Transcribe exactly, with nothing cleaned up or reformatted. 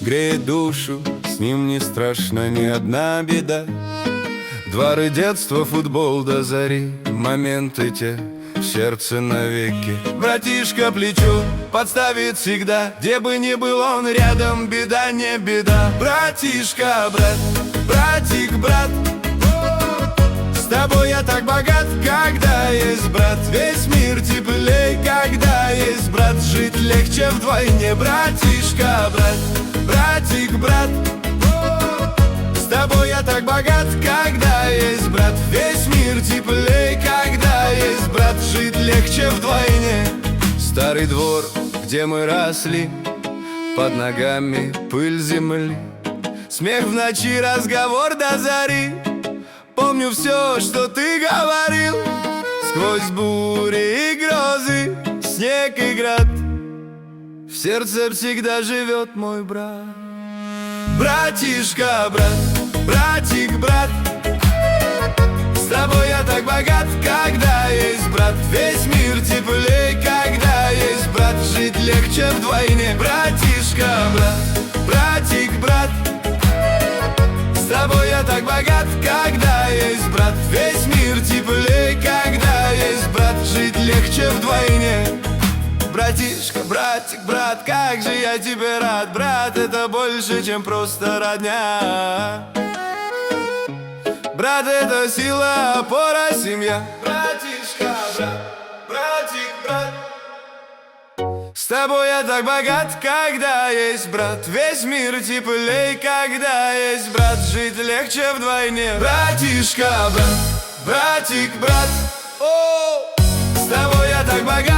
греет душу, с ним не страшна ни одна беда. Дворы детства, футбол до зари, моменты те в сердце навеки. Братишка плечо подставит всегда, где бы ни был он рядом, беда не беда. Братишка, брат, братик, брат, с тобой я так богат, когда есть брат. Весь мир теплей, когда есть брат. Жить легче вдвойне. Братишка, брат, братик, брат, с тобой я так богат, когда есть брат. Весь мир теплей, когда есть брат. Жить легче вдвойне. Старый двор, где мы росли, под ногами пыль земли, смех в ночи, разговор до зари. Помню все, что ты говорил, сквозь бури и грозы, снег и град. В сердце всегда живет мой брат. Братишка, брат, братик, брат, с тобой я так богат, когда есть брат. Весь мир теплей, когда есть брат. Жить легче вдвойне. Братишка, брат, братик, брат, с тобой я так богат, когда есть брат. Весь мир теплей, когда есть брат. Жить легче вдвойне. Братишка, братик, брат, как же я тебе рад. Брат, это больше, чем просто родня. Брат, это сила, опора, семья. Братишка, брат, братик, брат, с тобой я так богат, когда есть брат. Весь мир теплей, когда есть брат. Жить легче вдвойне. Братишка, брат, братик, брат, о, с тобой я так богат,